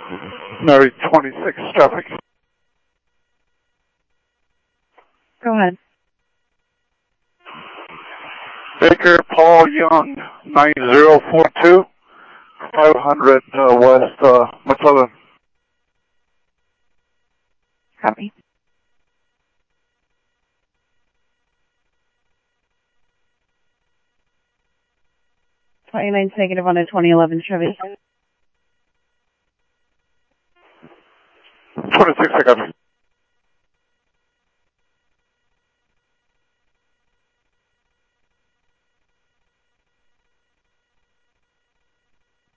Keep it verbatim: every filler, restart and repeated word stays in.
Mary twenty-six traffic. Go ahead. Baker Paul Young, nine zero four two, five hundred uh, West uh, McClellan. Copy. twenty-nine negative on a twenty eleven Chevy. twenty-six, I got me.